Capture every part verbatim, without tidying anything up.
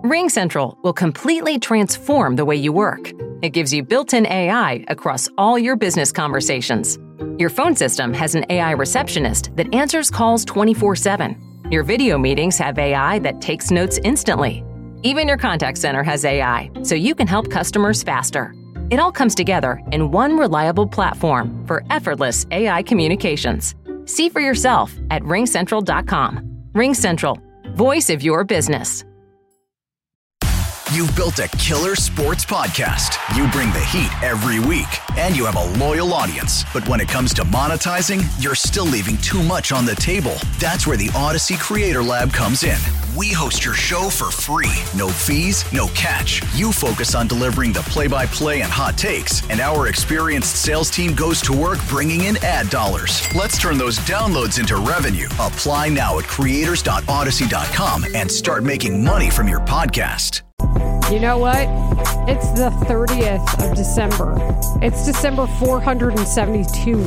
RingCentral will completely transform the way you work. It gives you built-in A I across all your business conversations. Your phone system has an A I receptionist that answers calls twenty-four seven. Your video meetings have A I that takes notes instantly. Even your contact center has A I, so you can help customers faster. It all comes together in one reliable platform for effortless A I communications. See for yourself at ring central dot com. RingCentral, voice of your business. You've built a killer sports podcast. You bring the heat every week, and you have a loyal audience. But when it comes to monetizing, you're still leaving too much on the table. That's where the Odyssey Creator Lab comes in. We host your show for free. No fees, no catch. You focus on delivering the play-by-play and hot takes, and our experienced sales team goes to work bringing in ad dollars. Let's turn those downloads into revenue. Apply now at creators dot odyssey dot com and start making money from your podcast. You know what? It's the thirtieth of December. It's December four hundred seventy-two.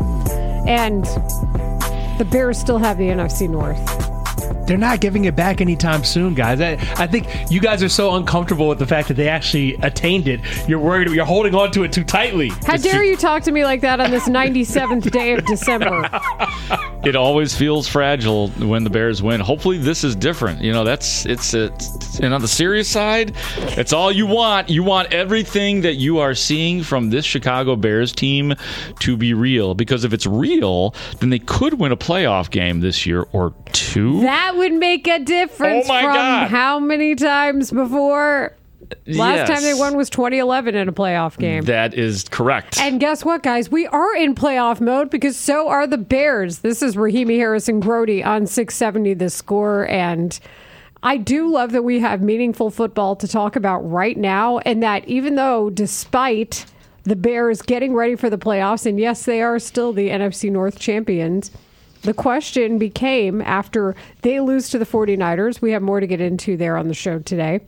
And the Bears still have the N F C North. They're not giving it back anytime soon, guys. I, I think you guys are so uncomfortable with the fact that they actually attained it. You're worried. You're holding on to it too tightly. How It's dare too- you talk to me like that on this ninety-seventh day of December? It always feels fragile when the Bears win. Hopefully this is different. You know, that's it's, it's and on the serious side, it's all you want. You want everything that you are seeing from this Chicago Bears team to be real. Because if it's real, then they could win a playoff game this year or two. That would make a difference Oh my from God. how many times before? Last Yes. time they won was twenty eleven in a playoff game. That is correct. And guess what, guys? We are in playoff mode because so are the Bears. This is Rahimi Harrison-Grody on six seventy The Score. And I do love that we have meaningful football to talk about right now. And that even though, despite the Bears getting ready for the playoffs, and yes, they are still the N F C North champions, the question became after they lose to the 49ers. We have more to get into there on the show today.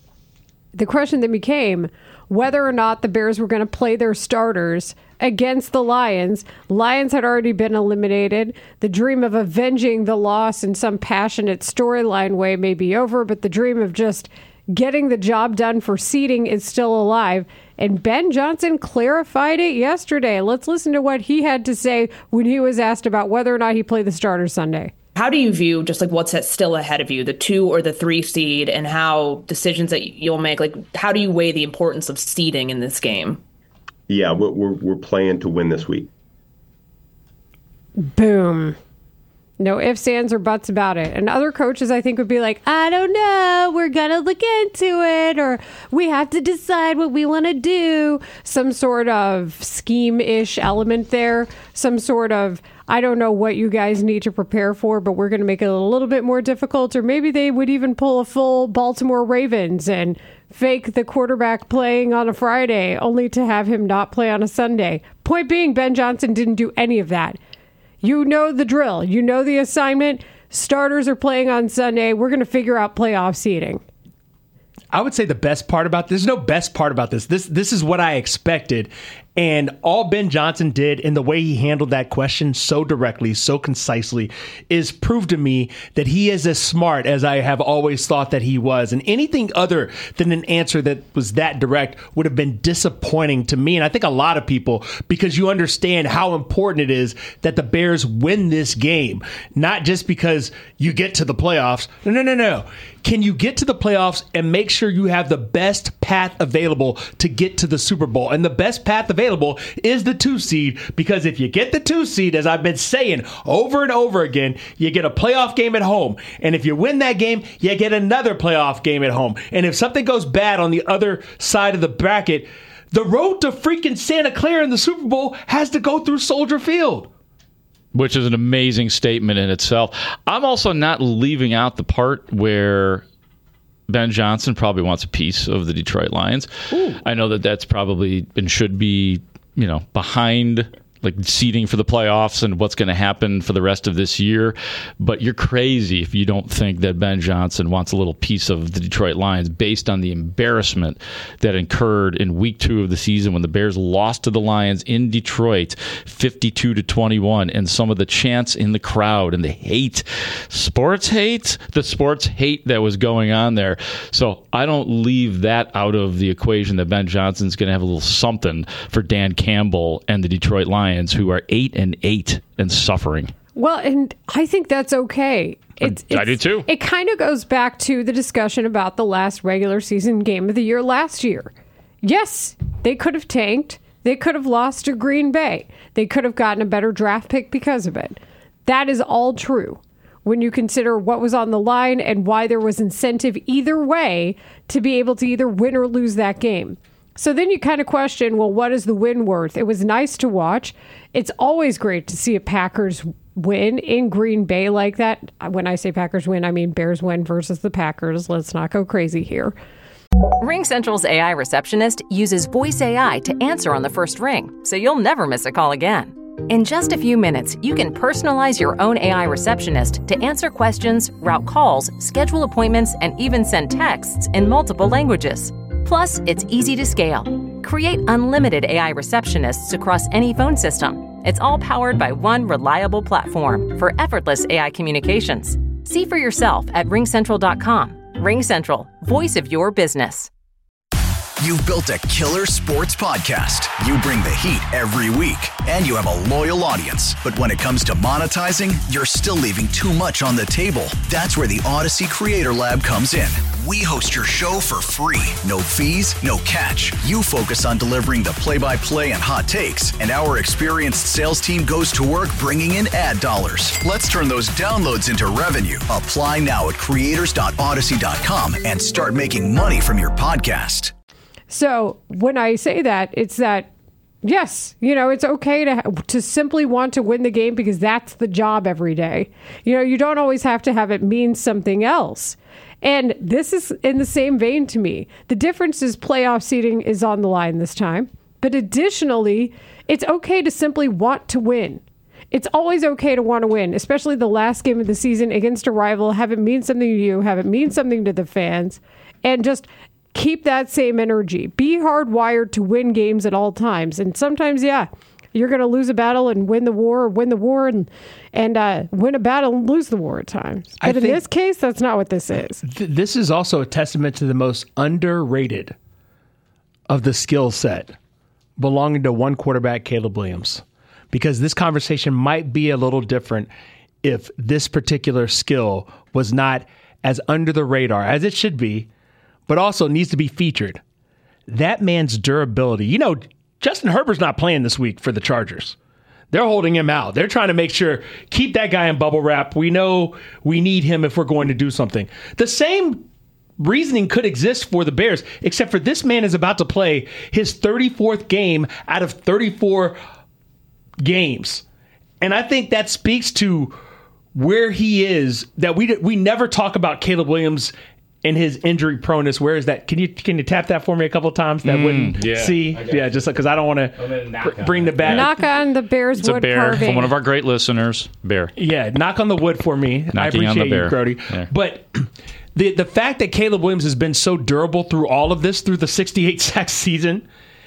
The question then became whether or not the Bears were going to play their starters against the Lions. Lions had already been eliminated. The dream of avenging the loss in some passionate storyline way may be over, but the dream of just getting the job done for seeding is still alive. And Ben Johnson clarified it yesterday. Let's listen to what he had to say when he was asked about whether or not he played the starters Sunday. How do you view just like what's still ahead of you, the two or the three seed, and how decisions that you'll make? Like, how do you weigh the importance of seeding in this game? Yeah, we're we're, we're playing to win this week. Boom. No ifs, ands, or buts about it. And other coaches, I think, would be like, I don't know, we're going to look into it, or we have to decide what we want to do. Some sort of scheme-ish element there. Some sort of, I don't know what you guys need to prepare for, but we're going to make it a little bit more difficult. Or maybe they would even pull a full Baltimore Ravens and fake the quarterback playing on a Friday, only to have him not play on a Sunday. Point being, Ben Johnson didn't do any of that. You know the drill. You know the assignment. Starters are playing on Sunday. We're going to figure out playoff seeding. I would say the best part about this, there's no best part about this. This this is what I expected. And all Ben Johnson did in the way he handled that question so directly, so concisely, is prove to me that he is as smart as I have always thought that he was. And anything other than an answer that was that direct would have been disappointing to me. And I think a lot of people, because you understand how important it is that the Bears win this game, not just because you get to the playoffs. No, no, no, no. Can you get to the playoffs and make sure you have the best path available to get to the Super Bowl? And the best path available is the two seed, because if you get the two seed, as I've been saying over and over again, you get a playoff game at home. And if you win that game, you get another playoff game at home. And if something goes bad on the other side of the bracket, the road to freaking Santa Clara in the Super Bowl has to go through Soldier Field. Which is an amazing statement in itself. I'm also not leaving out the part where Ben Johnson probably wants a piece of the Detroit Lions. Ooh. I know that that's probably and should be, you know, behind like seeding for the playoffs and what's going to happen for the rest of this year. But you're crazy if you don't think that Ben Johnson wants a little piece of the Detroit Lions based on the embarrassment that incurred in week two of the season when the Bears lost to the Lions in Detroit fifty-two to twenty-one, and some of the chants in the crowd and the hate, sports hate, the sports hate that was going on there. So I don't leave that out of the equation that Ben Johnson's going to have a little something for Dan Campbell and the Detroit Lions, who are eight and eight and suffering. Well, and I think that's okay. It's, I it's, do too. It kind of goes back to the discussion about the last regular season game of the year last year. Yes, they could have tanked. They could have lost to Green Bay. They could have gotten a better draft pick because of it. That is all true when you consider what was on the line and why there was incentive either way to be able to either win or lose that game. So then you kind of question, well, what is the win worth? It was nice to watch. It's always great to see a Packers win in Green Bay like that. When I say Packers win, I mean Bears win versus the Packers. Let's not go crazy here. RingCentral's A I receptionist uses voice A I to answer on the first ring, so you'll never miss a call again. In just a few minutes, you can personalize your own A I receptionist to answer questions, route calls, schedule appointments, and even send texts in multiple languages. Plus, it's easy to scale. Create unlimited A I receptionists across any phone system. It's all powered by one reliable platform for effortless A I communications. See for yourself at ring central dot com. RingCentral, voice of your business. You've built a killer sports podcast. You bring the heat every week, and you have a loyal audience. But when it comes to monetizing, you're still leaving too much on the table. That's where the Odyssey Creator Lab comes in. We host your show for free. No fees, no catch. You focus on delivering the play-by-play and hot takes, and our experienced sales team goes to work bringing in ad dollars. Let's turn those downloads into revenue. Apply now at creators dot odyssey dot com and start making money from your podcast. So when I say that, it's that, yes, you know, it's okay to to simply want to win the game because that's the job every day. You know, you don't always have to have it mean something else. And this is in the same vein to me. The difference is playoff seeding is on the line this time. But additionally, it's okay to simply want to win. It's always okay to want to win, especially the last game of the season against a rival. Have it mean something to you. Have it mean something to the fans. And just keep that same energy. Be hardwired to win games at all times. And sometimes, yeah, you're going to lose a battle and win the war, or win the war and and uh, win a battle and lose the war at times. But in this case, that's not what this is. Th- this is also a testament to the most underrated of the skill set belonging to one quarterback, Caleb Williams. Because this conversation might be a little different if this particular skill was not as under the radar as it should be, but also needs to be featured. That man's durability. You know, Justin Herbert's not playing this week for the Chargers. They're holding him out. They're trying to make sure, keep that guy in bubble wrap. We know we need him if we're going to do something. The same reasoning could exist for the Bears, except for this man is about to play his thirty-fourth game out of thirty-four games. And I think that speaks to where he is, that we we never talk about Caleb Williams and his injury proneness. Where is that? Can you can you tap that for me a couple of times? That mm, wouldn't yeah, see. Yeah, just because I don't want to br- bring the bat. Knock on the Bears it's wood a bear carving. from one of our great listeners, Bear. Yeah, knock on the wood for me. Knocking I appreciate on the bear. you, Brody. Yeah. But the the fact that Caleb Williams has been so durable through all of this, through the sixty-eight sack season,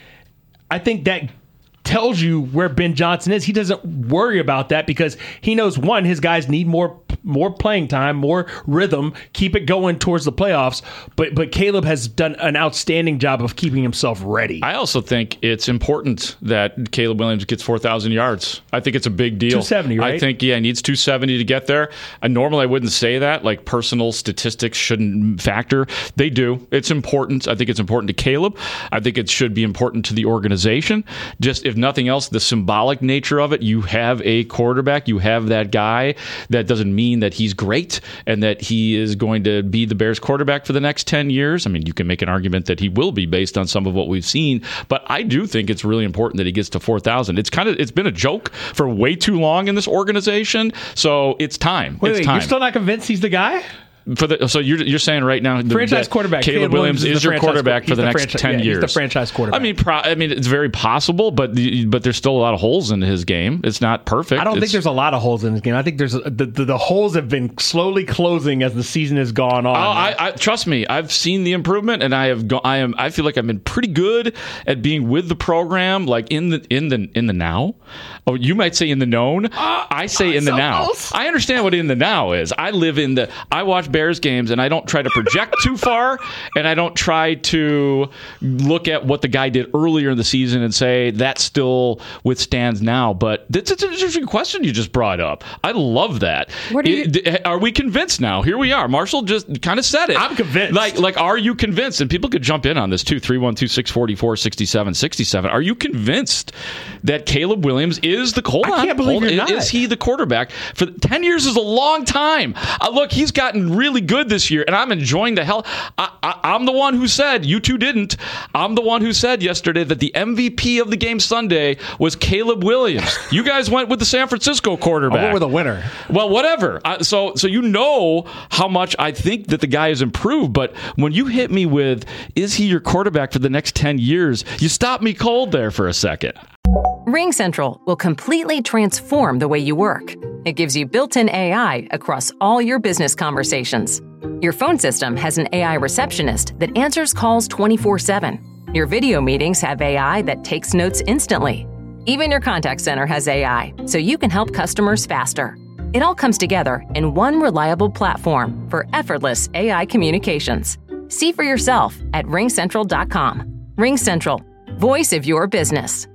I think that tells you where Ben Johnson is. He doesn't worry about that because he knows, one, his guys need more more playing time, more rhythm, keep it going towards the playoffs. But but Caleb has done an outstanding job of keeping himself ready. I also think it's important that Caleb Williams gets four thousand yards. I think it's a big deal. two seventy, right? I think, yeah, he needs two seventy to get there. And normally I wouldn't say that. Like, personal statistics shouldn't factor. They do. It's important. I think it's important to Caleb. I think it should be important to the organization. Just, if nothing else, the symbolic nature of it. You have a quarterback. You have that guy. That doesn't mean that he's great and that he is going to be the Bears quarterback for the next ten years. I mean, you can make an argument that he will be based on some of what we've seen, but I do think it's really important that he gets to four thousand. It's kind of, it's been a joke for way too long in this organization, so it's time. Wait, it's wait, time. You're still not convinced he's the guy? for the so you're you're saying right now the franchise quarterback Caleb, Caleb Williams, Williams is, is your quarterback for the next franchi- ten yeah, years. He's the franchise quarterback. I mean, pro, I mean, it's very possible, but the, but there's still a lot of holes in his game. It's not perfect. I don't it's, think there's a lot of holes in his game. I think there's the, the the holes have been slowly closing as the season has gone on. Oh, I, I trust me. I've seen the improvement, and I have. Go, I am. I feel like I've been pretty good at being with the program, like in the in the in the now. Oh, you might say in the known. Uh, I say in the so now. Close. I understand what in the now is. I live in the. I watch Bears games, and I don't try to project too far, and I don't try to look at what the guy did earlier in the season and say that still withstands now. But that's an interesting question you just brought up. I love that. What are, you- it, are we convinced now? Here we are. Marshall just kind of said it. I'm convinced. Like, like, are you convinced? And people could jump in on this too. three one two, six four four, six seven six seven. Are you convinced that Caleb Williams is the hold I on, can't believe hold, you're not. Is he the quarterback? For ten years is a long time. Uh, look, he's gotten really good this year, and I'm enjoying the hell. I, I, I'm the one who said, you two didn't. I'm the one who said yesterday that the M V P of the game Sunday was Caleb Williams. You guys went with the San Francisco quarterback. I went with a winner. Well, whatever. I, so, so you know how much I think that the guy has improved. But when you hit me with, is he your quarterback for the next ten years? You stopped me cold there for a second. RingCentral will completely transform the way you work. It gives you built-in A I across all your business conversations. Your phone system has an A I receptionist that answers calls twenty-four seven. Your video meetings have A I that takes notes instantly. Even your contact center has A I, so you can help customers faster. It all comes together in one reliable platform for effortless A I communications. See for yourself at ring central dot com. RingCentral, voice of your business.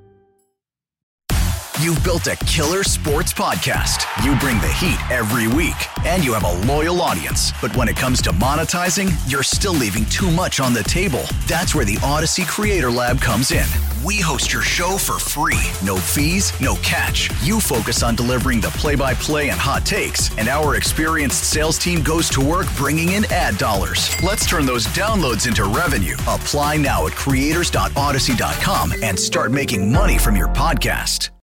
You've built a killer sports podcast. You bring the heat every week, and you have a loyal audience. But when it comes to monetizing, you're still leaving too much on the table. That's where the Odyssey Creator Lab comes in. We host your show for free. No fees, no catch. You focus on delivering the play-by-play and hot takes, and our experienced sales team goes to work bringing in ad dollars. Let's turn those downloads into revenue. Apply now at creators dot odyssey dot com and start making money from your podcast.